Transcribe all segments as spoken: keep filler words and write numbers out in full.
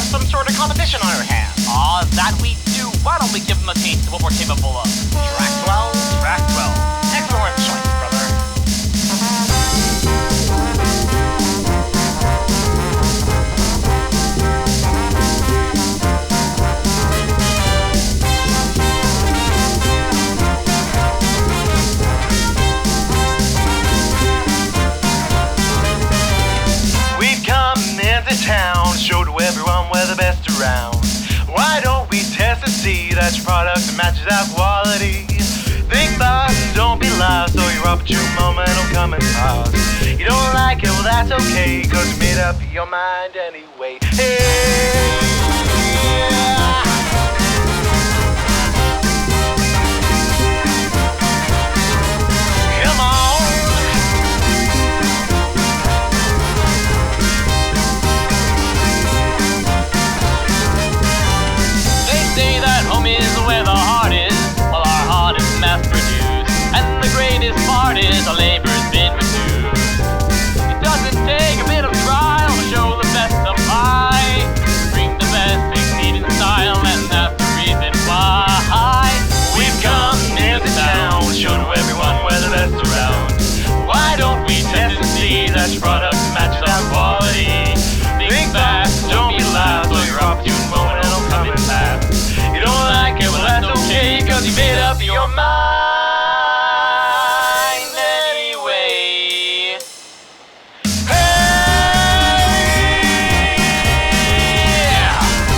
some sort of competition on our hands. Aw, that we do. Why don't we give them a taste of what we're capable of? Track twelve? Track twelve. Excellent choice, brother. We've come into town, show to everyone we're the best around. Why don't we test and see that your product matches our quality? Think fast and don't be lost, or your opportune moment will come and pass. You don't like it, well that's okay, cause you made up your mind anyway. Hey, yeah. Come on. They say that home is where the heart is. Well, our heart is mass-produced, and the greatest part is our labor's been reduced. It doesn't take a bit of trial to show the best supply. Bring the best, succeed in style, and that's the reason why We've come into town, show to everyone we're the best around. Why don't we test and see that your product matches our quality? Think fast, don't be last, or your opportune moment will come in fast. You don't like it, well that's okay, cause you made up your mind anyway. Hey!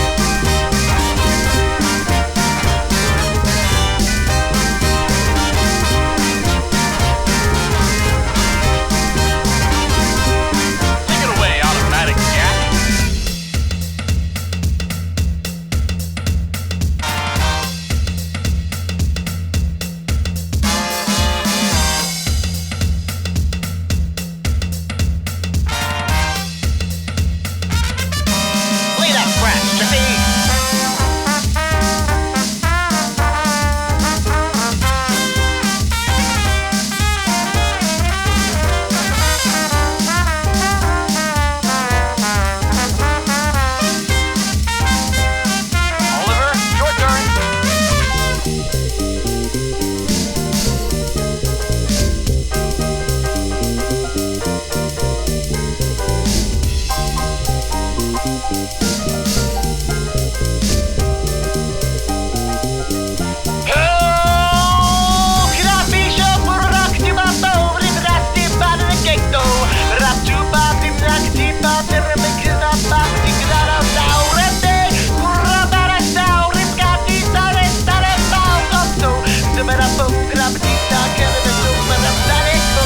Take it away, Automatic Jack. Play that scratch, Jesse. Oliver, your turn. Oh, capisce porracti bato, ribrasti panegetto, raptu bati nakti pater mekina bati grara daurete, curra bara sauri scatti sare sare pauto, semera po gravità che ne sumera sareco.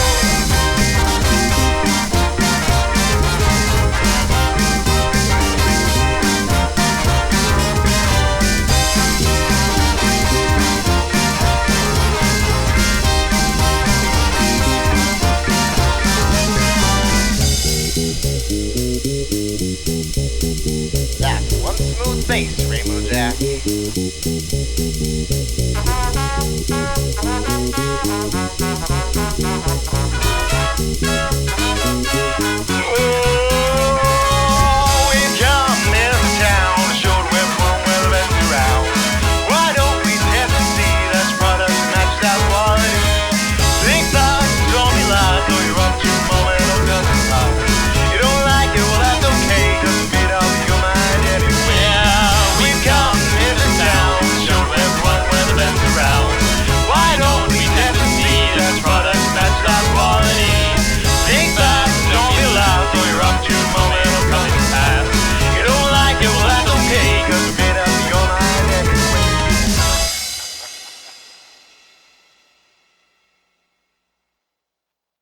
That's one smooth bass, Rainbow Jack.